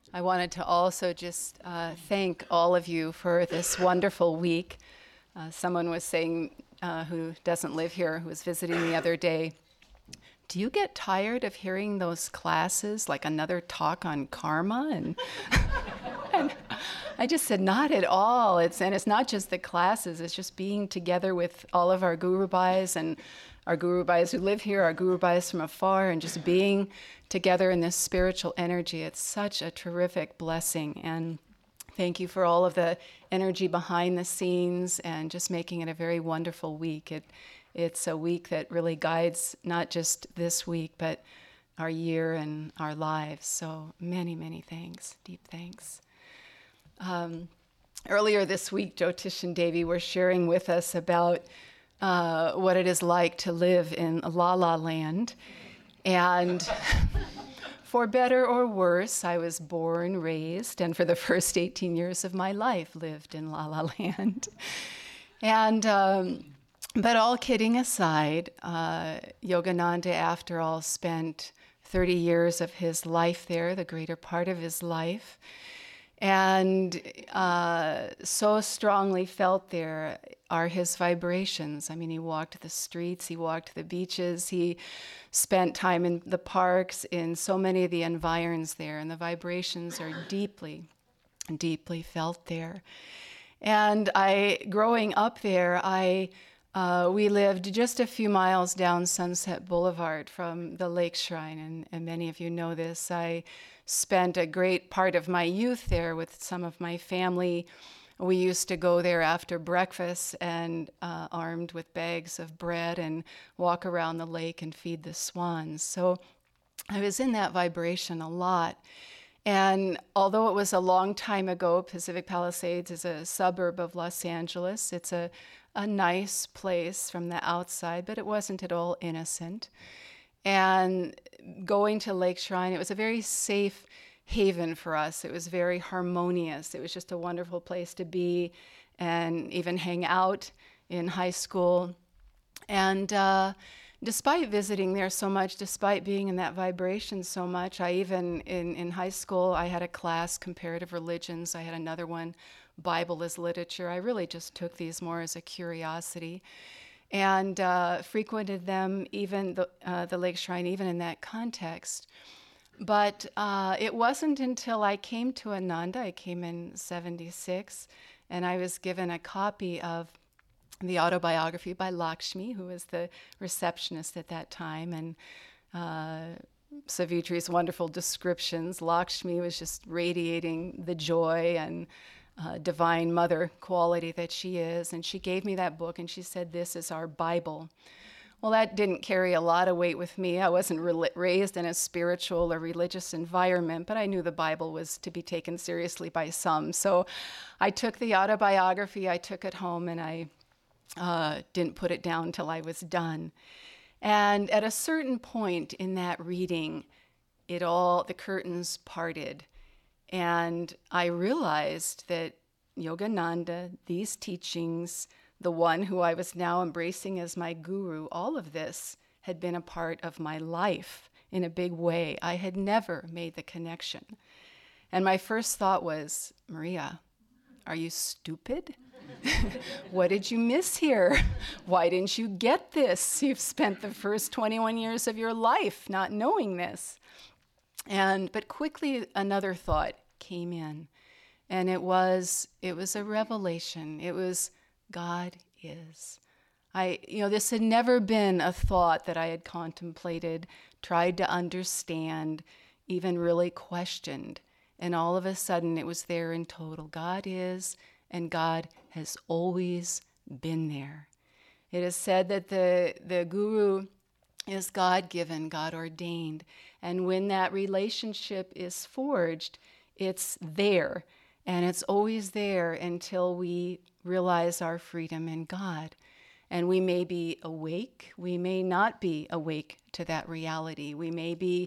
I wanted to also just thank all of you for this wonderful week. Someone was saying, who doesn't live here, who was visiting the other day, do you get tired of hearing those classes, like another talk on karma? And I just said, not at all. It's not just the classes, it's just being together with all of our Guru Bhais and our Guru Bhais who live here, our Guru Bhais from afar, and just being together in this spiritual energy. It's such a terrific blessing. And thank you for all of the energy behind the scenes and just making it a very wonderful week. It's a week that really guides not just this week, but our year and our lives. So many, many thanks, deep thanks. Earlier this week, Jyotish and Devi were sharing with us about what it is like to live in La La Land. And for better or worse, I was born, raised, and for the first 18 years of my life lived in La La Land. And but all kidding aside, Yogananda, after all, spent 30 years of his life there, the greater part of his life, and so strongly felt there are his vibrations. I mean, he walked the streets, he walked the beaches, he spent time in the parks, in so many of the environs there, and the vibrations are deeply, deeply felt there. And growing up there, we lived just a few miles down Sunset Boulevard from the Lake Shrine, and many of you know this. I spent a great part of my youth there with some of my family. We used to go there after breakfast and armed with bags of bread and walk around the lake and feed the swans. So I was in that vibration a lot. And although it was a long time ago, Pacific Palisades is a suburb of Los Angeles. It's a nice place from the outside, but it wasn't at all innocent. And going to Lake Shrine, it was a very safe haven for us. It was very harmonious. It was just a wonderful place to be and even hang out in high school. And despite visiting there so much, despite being in that vibration so much, I even, in high school, I had a class, comparative religions. I had another one, Bible as literature. I really just took these more as a curiosity and frequented them, even the Lake Shrine, even in that context. But it wasn't until I came to Ananda, I came in 76, and I was given a copy of the autobiography by Lakshmi, who was the receptionist at that time, and Savitri's wonderful descriptions. Lakshmi was just radiating the joy and divine mother quality that she is, and she gave me that book, and she said, "This is our Bible." Well, that didn't carry a lot of weight with me. I wasn't raised in a spiritual or religious environment, but I knew the Bible was to be taken seriously by some. So I took the autobiography, I took it home, and I didn't put it down till I was done. And at a certain point in that reading, the curtains parted. And I realized that Yogananda, these teachings, the one who I was now embracing as my guru, all of this had been a part of my life in a big way. I had never made the connection. And my first thought was, Maria, are you stupid? What did you miss here? Why didn't you get this? You've spent the first 21 years of your life not knowing this. But quickly another thought came in, and it was a revelation. It was, God is. This had never been a thought that I had contemplated, tried to understand, even really questioned. And all of a sudden it was there in total. God is, and God has always been there. It is said that the guru is God-given, God-ordained. And when that relationship is forged, it's there. And it's always there until we realize our freedom in God. And we may be awake, we may not be awake to that reality. We may be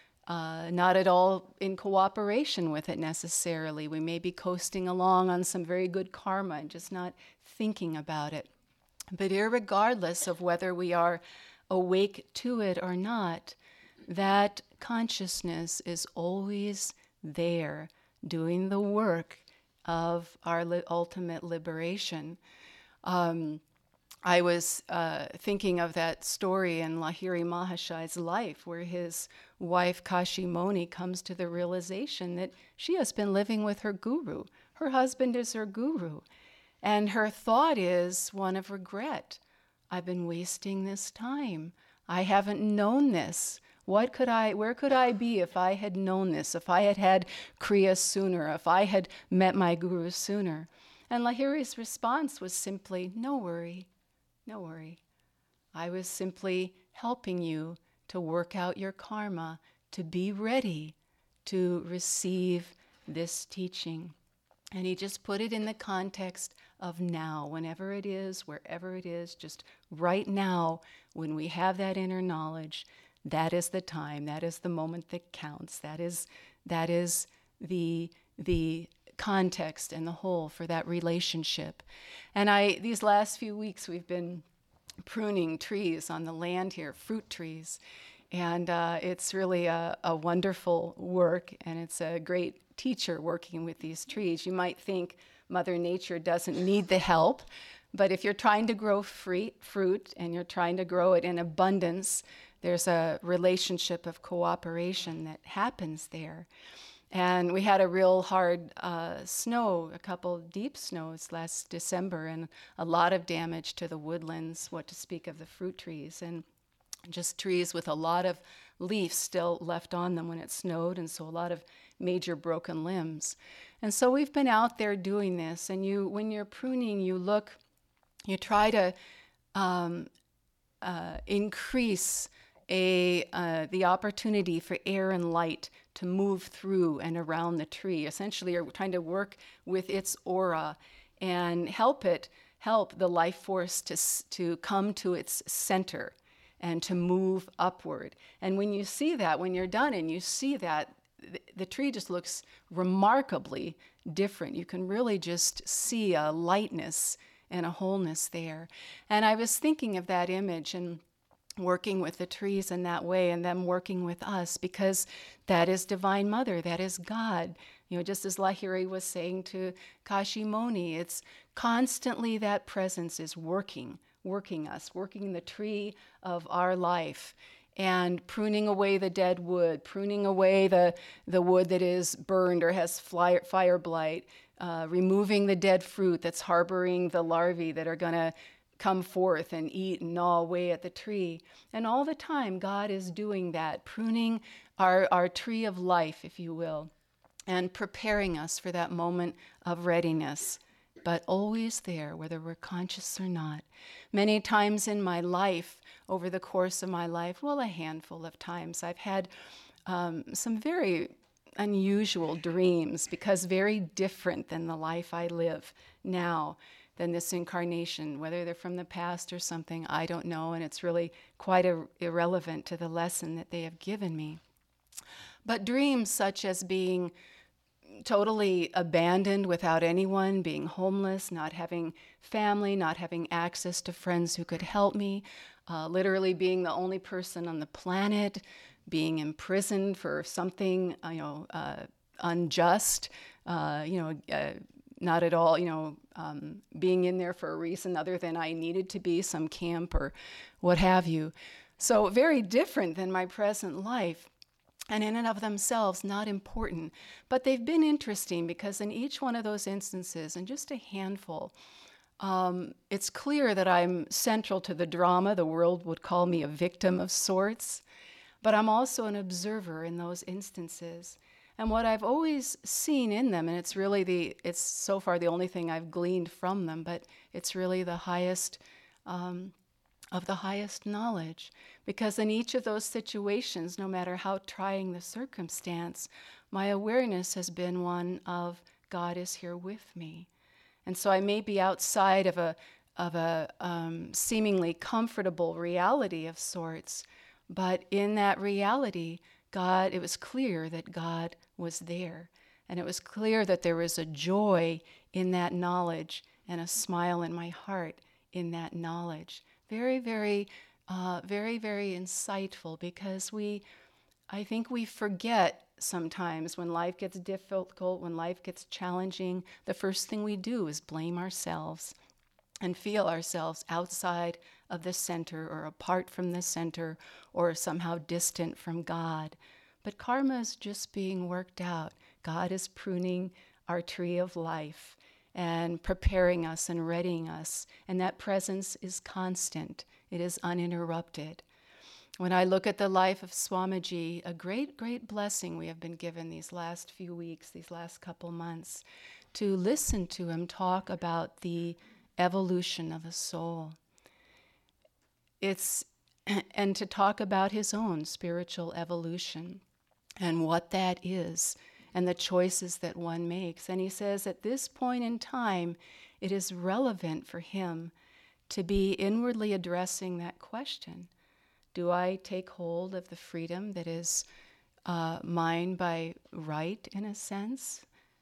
not at all in cooperation with it necessarily. We may be coasting along on some very good karma and just not thinking about it. But irregardless of whether we are awake to it or not, that consciousness is always there doing the work of our ultimate liberation. I was thinking of that story in Lahiri Mahashai's life where his wife Kashimoni comes to the realization that she has been living with her guru. Her husband is her guru. And her thought is one of regret. I've been wasting this time. I haven't known this. Where could I be if I had known this, if I had had Kriya sooner, if I had met my guru sooner? And Lahiri's response was simply, no worry. No worry. I was simply helping you to work out your karma, to be ready to receive this teaching. And he just put it in the context of now, whenever it is, wherever it is, just right now, when we have that inner knowledge, that is the time, that is the moment that counts, that is the context and the whole for that relationship. And these last few weeks we've been pruning trees on the land here, fruit trees, and it's really a wonderful work, and it's a great teacher working with these trees. You might think Mother Nature doesn't need the help, but if you're trying to grow fruit and you're trying to grow it in abundance, there's a relationship of cooperation that happens there. And we had a real hard snow, a couple deep snows last December, and a lot of damage to the woodlands, what to speak of the fruit trees, and just trees with a lot of leaves still left on them when it snowed, and so a lot of major broken limbs. And so we've been out there doing this, and when you're pruning, you try to increase the opportunity for air and light to move through and around the tree. Essentially, you're trying to work with its aura and help the life force to come to its center and to move upward. And when you see that, when you're done and you see that, the tree just looks remarkably different. You can really just see a lightness and a wholeness there. And I was thinking of that image and working with the trees in that way, and them working with us, because that is Divine Mother, that is God. Just as Lahiri was saying to Kashimoni, it's constantly that presence is working us, working the tree of our life, and pruning away the dead wood, pruning away the wood that is burned or has fire blight, removing the dead fruit that's harboring the larvae that are going to come forth and eat and gnaw away at the tree. And all the time, God is doing that, pruning our tree of life, if you will, and preparing us for that moment of readiness, but always there, whether we're conscious or not. Many times in my life, over the course of my life, a handful of times, I've had some very unusual dreams, because very different than the life I live now, than this incarnation. Whether they're from the past or something, I don't know, and it's really quite irrelevant to the lesson that they have given me. But dreams such as being totally abandoned without anyone, being homeless, not having family, not having access to friends who could help me, literally being the only person on the planet, being imprisoned for something, unjust, not at all, being in there for a reason other than I needed to be, some camp or what have you. So very different than my present life, and in and of themselves not important. But they've been interesting, because in each one of those instances, and just a handful, it's clear that I'm central to the drama. The world would call me a victim of sorts, but I'm also an observer in those instances. And what I've always seen in them, and it's so far the only thing I've gleaned from them, but it's really the highest of the highest knowledge. Because in each of those situations, no matter how trying the circumstance, my awareness has been one of God is here with me. And so I may be outside of a seemingly comfortable reality of sorts, but in that reality, it was clear that God was there. And it was clear that there was a joy in that knowledge and a smile in my heart in that knowledge. Very, very, very insightful, because I think we forget sometimes when life gets difficult, when life gets challenging, the first thing we do is blame ourselves and feel ourselves outside of the center or apart from the center or somehow distant from God. But karma is just being worked out. God is pruning our tree of life and preparing us and readying us. And that presence is constant. It is uninterrupted. When I look at the life of Swamiji, a great, great blessing we have been given these last few weeks, these last couple months, to listen to him talk about the evolution of a soul. And to talk about his own spiritual evolution and what that is and the choices that one makes. And he says at this point in time, it is relevant for him to be inwardly addressing that question. Do I take hold of the freedom that is mine by right, in a sense,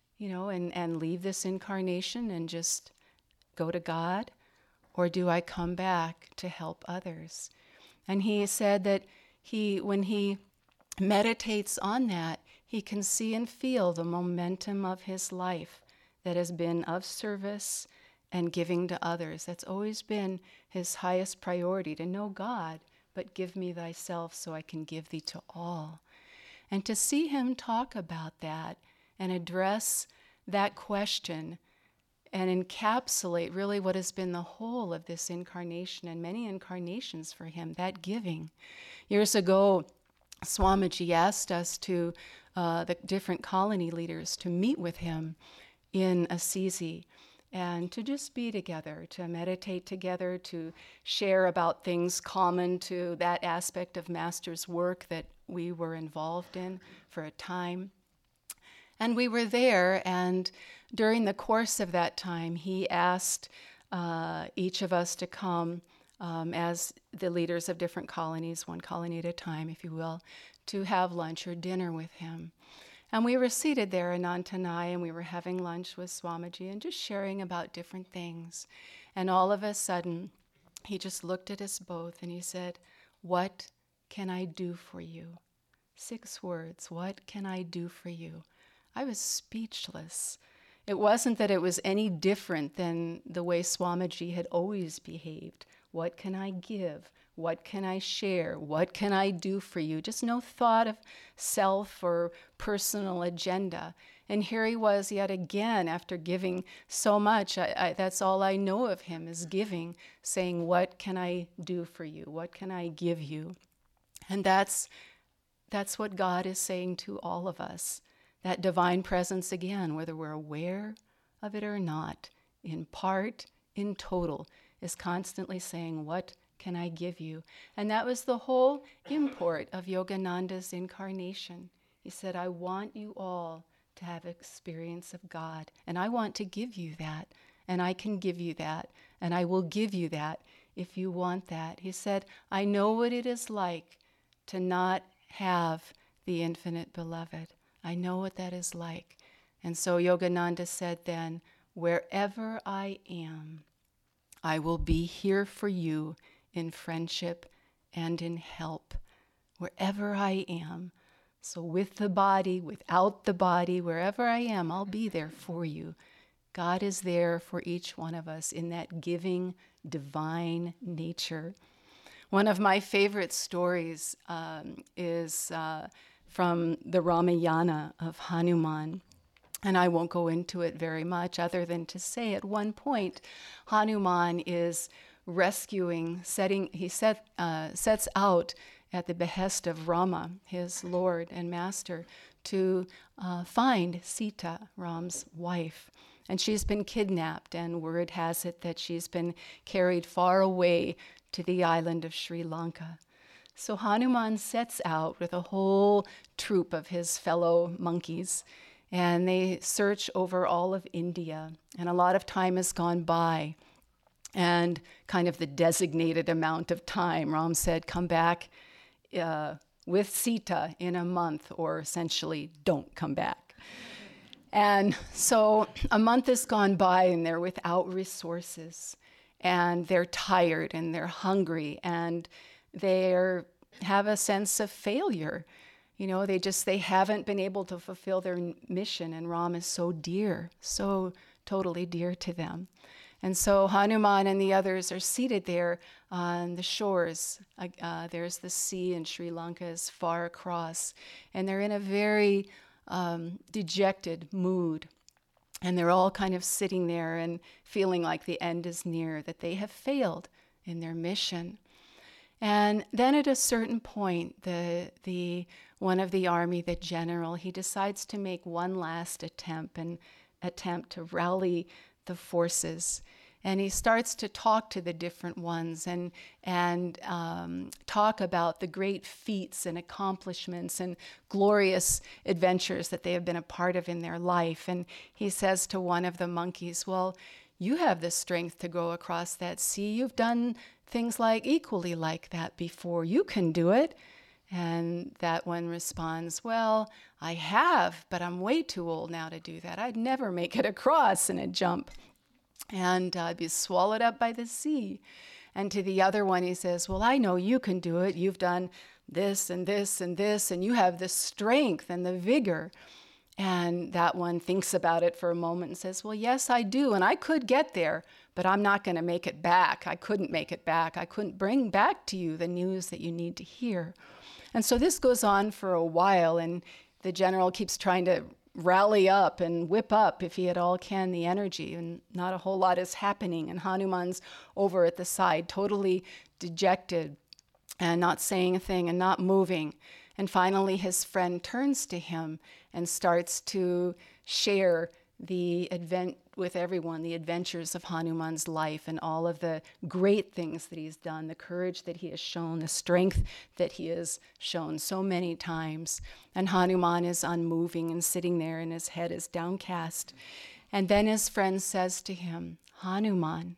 and leave this incarnation and just go to God? Or do I come back to help others? And he said that when he meditates on that, he can see and feel the momentum of his life that has been of service and giving to others. That's always been his highest priority, to know God, but give me thyself so I can give thee to all. And to see him talk about that and address that question and encapsulate really what has been the whole of this incarnation and many incarnations for him, that giving. Years ago, Swamiji asked us the different colony leaders, to meet with him in Assisi and to just be together, to meditate together, to share about things common to that aspect of Master's work that we were involved in for a time. And we were there, and during the course of that time, he asked each of us to come as the leaders of different colonies, one colony at a time, if you will, to have lunch or dinner with him. And we were seated there in Nantanai, and we were having lunch with Swamiji and just sharing about different things. And all of a sudden, he just looked at us both and he said, "What can I do for you?" 6 words, "What can I do for you?" I was speechless. It wasn't that it was any different than the way Swamiji had always behaved. What can I give? What can I share? What can I do for you? Just no thought of self or personal agenda. And here he was yet again, after giving so much. That's all I know of him, is giving, saying, what can I do for you? What can I give you? And that's what God is saying to all of us. That divine presence again, whether we're aware of it or not, in part, in total, is constantly saying, what can I give you? And that was the whole import of Yogananda's incarnation. He said, I want you all to have experience of God, and I want to give you that, and I can give you that, and I will give you that if you want that. He said, I know what it is like to not have the infinite beloved. I know what that is like. And so Yogananda said then, wherever I am, I will be here for you in friendship and in help, wherever I am. So with the body, without the body, wherever I am, I'll be there for you. God is there for each one of us in that giving, divine nature. One of my favorite stories is from the Ramayana of Hanuman. And I won't go into it very much other than to say at one point, Hanuman is he sets out at the behest of Rama, his Lord and Master, to find Sita, Ram's wife. And she's been kidnapped, and word has it that she's been carried far away to the island of Sri Lanka. So Hanuman sets out with a whole troop of his fellow monkeys, and they search over all of India. And a lot of time has gone by, and kind of the designated amount of time. Ram said, come back with Sita in a month, or essentially don't come back. And so a month has gone by, and they're without resources, and they're tired, and they're hungry, and they have a sense of failure. They haven't been able to fulfill their mission, and Ram is so dear, so totally dear to them. And so Hanuman and the others are seated there on the shores. There's the sea in Sri Lanka is far across, and they're in a very dejected mood. And they're all kind of sitting there and feeling like the end is near, that they have failed in their mission. And then at a certain point, the one of the army, the general, he decides to make one last attempt to rally the forces. And he starts to talk to the different ones and talk about the great feats and accomplishments and glorious adventures that they have been a part of in their life. And he says to one of the monkeys, well, you have the strength to go across that sea. You've done things equally like that before. You can do it. And that one responds, well, I have, but I'm way too old now to do that. I'd never make it across in a jump. And I'd be swallowed up by the sea. And to the other one, he says, well, I know you can do it. You've done this and this and this, and you have the strength and the vigor. And that one thinks about it for a moment and says, well, yes, I do. And I could get there, but I'm not going to make it back. I couldn't make it back. I couldn't bring back to you the news that you need to hear. And so this goes on for a while, and the general keeps trying to rally up and whip up, if he at all can, the energy, and not a whole lot is happening. And Hanuman's over at the side, totally dejected and not saying a thing and not moving. And finally, his friend turns to him and starts to share with everyone the adventures of Hanuman's life and all of the great things that he's done, the courage that he has shown, the strength that he has shown so many times. And Hanuman is unmoving and sitting there, and his head is downcast. And then his friend says to him, Hanuman,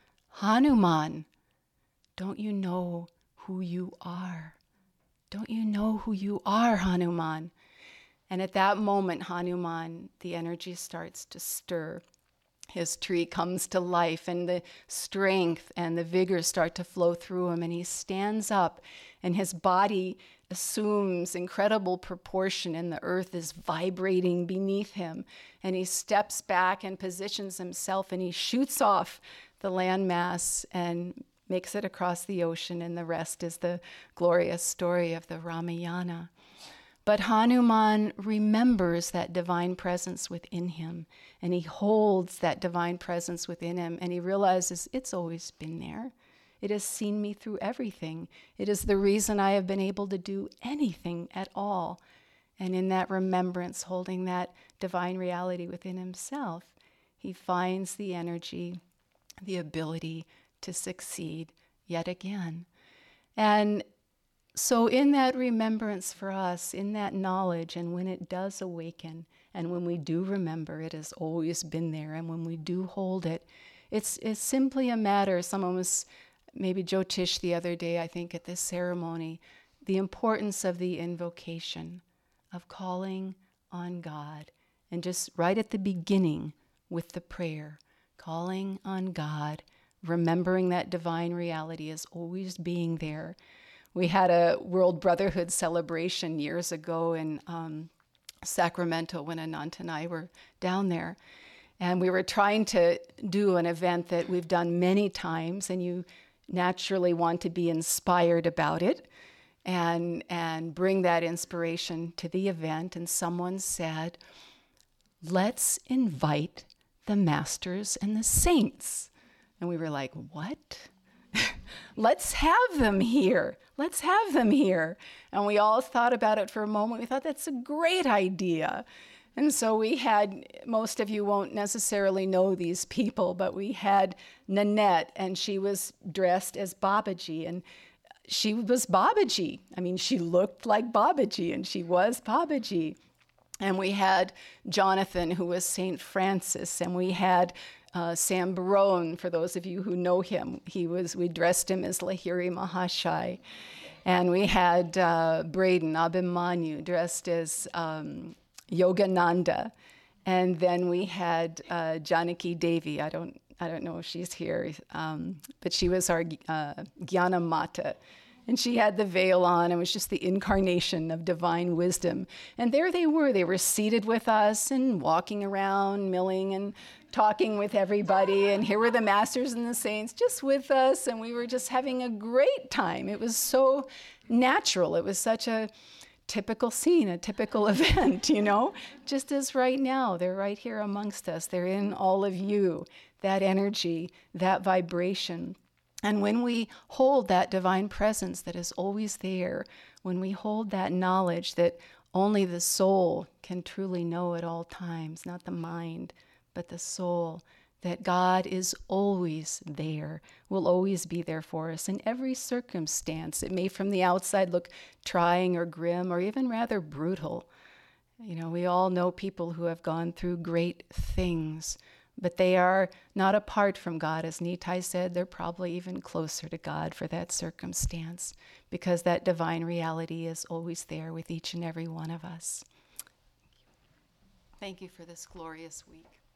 Hanuman, don't you know who you are? Don't you know who you are, Hanuman? And at that moment, Hanuman, the energy starts to stir. His tree comes to life, and the strength and the vigor start to flow through him, and he stands up, and his body assumes incredible proportion, and the earth is vibrating beneath him. And he steps back and positions himself, and he shoots off the landmass and makes it across the ocean, and the rest is the glorious story of the Ramayana. But Hanuman remembers that divine presence within him, and he holds that divine presence within him, and he realizes it's always been there. It has seen me through everything. It is the reason I have been able to do anything at all. And in that remembrance, holding that divine reality within himself, he finds the energy, the ability to succeed yet again. And so in that remembrance for us, in that knowledge, and when it does awaken, and when we do remember it has always been there, and when we do hold it, it's simply a matter, someone was, maybe Jyotish the other day, I think at this ceremony, the importance of the invocation, of calling on God, and just right at the beginning with the prayer, calling on God, remembering that divine reality as always being there. We had a World Brotherhood celebration years ago in Sacramento when Anant and I were down there. And we were trying to do an event that we've done many times, and you naturally want to be inspired about it and bring that inspiration to the event. And someone said, let's invite the masters and the saints. And we were like, what? Let's have them here. Let's have them here. And we all thought about it for a moment. We thought that's a great idea. And so we had, most of you won't necessarily know these people, but we had Nanette, and she was dressed as Babaji, and she was Babaji. I mean, she looked like Babaji, and she was Babaji. And we had Jonathan, who was St. Francis, and we had Sam Barone, for those of you who know him. We dressed him as Lahiri Mahashai. And we had Braden Abhimanyu dressed as Yogananda. And then we had Janaki Devi. I don't know if she's here, but she was our Jnana Mata. And she had the veil on and was just the incarnation of divine wisdom. And there they were. They were seated with us and walking around, milling and talking with everybody. And here were the masters and the saints just with us. And we were just having a great time. It was so natural. It was such a typical scene, a typical event, just as right now, they're right here amongst us. They're in all of you, that energy, that vibration. And when we hold that divine presence that is always there, when we hold that knowledge that only the soul can truly know at all times, not the mind, but the soul, that God is always there, will always be there for us in every circumstance. It may from the outside look trying or grim or even rather brutal. We all know people who have gone through great things, but they are not apart from God. As Nitai said, they're probably even closer to God for that circumstance, because that divine reality is always there with each and every one of us. Thank you for this glorious week.